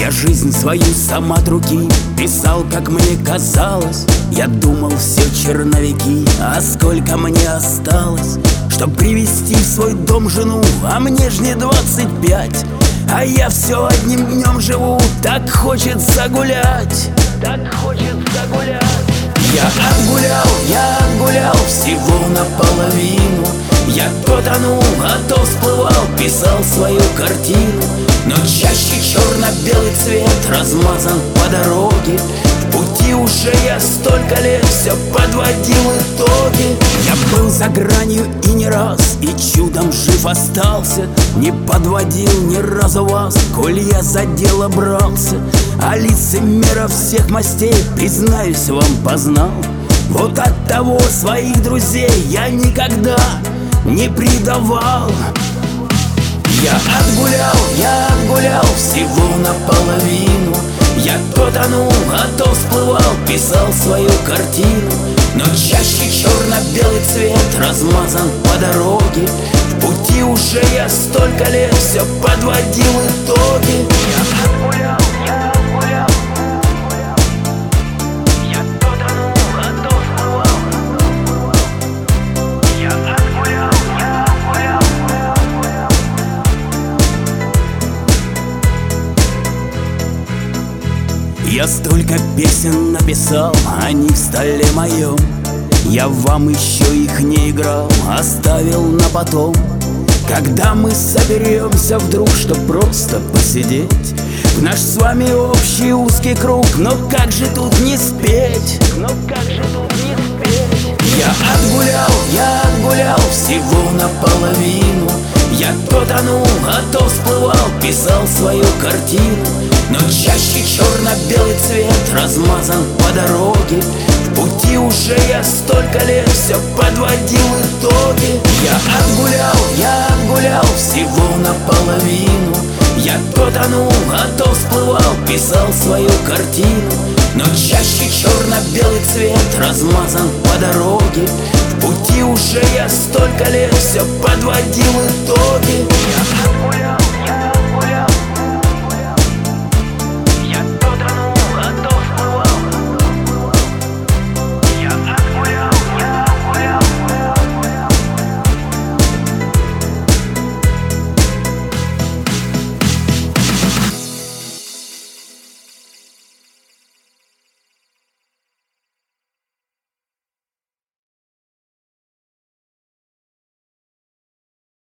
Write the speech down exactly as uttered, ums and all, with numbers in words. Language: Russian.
Я жизнь свою сама от руки писал, как мне казалось. Я думал, все черновики, а сколько мне осталось, чтоб привести в свой дом жену, а мне ж не двадцать пять. А я все одним днем живу, так хочется гулять, так хочется гулять. Я отгулял, я отгулял всего наполовину. Я то тонул, а то всплывал, писал свою картину. Но чаще черно-белый цвет размазан по дороге. В пути уже я столько лет все подводил итоги. Я был за гранью и не раз, и чудом жив остался. Не подводил ни разу вас, коль я за дело брался. А лицемеров всех мастей, признаюсь вам, познал. Вот от того своих друзей я никогда не предавал. Я отгулял, я отгулял всего наполовину. Я то тонул, а то всплывал, писал свою картину. Но чаще черно-белый цвет размазан по дороге. В пути уже я столько лет все подводил итоги. Я отгулял, я отгулял. Я то тонул, а то всплывал. Я отгулял, я отгулял. Я столько песен написал, они в столе моем. Я вам еще их не играл, оставил на потом. Когда мы соберемся вдруг, чтоб просто посидеть в наш с вами общий узкий круг, но как же тут не спеть? Но как же тут не спеть? Я отгулял, я отгулял всего наполовину. Я то тонул, а то всплывал, писал свою картину. Но чаще черно-белый цвет размазан по дороге. В пути уже я столько лет все подводил итоги. Я отгулял, я отгулял всего наполовину. Я то тонул, а то всплывал, писал свою картину. Но чаще черно-белый цвет размазан по дороге. В пути уже я столько лет все подводил итоги. Я отгулял.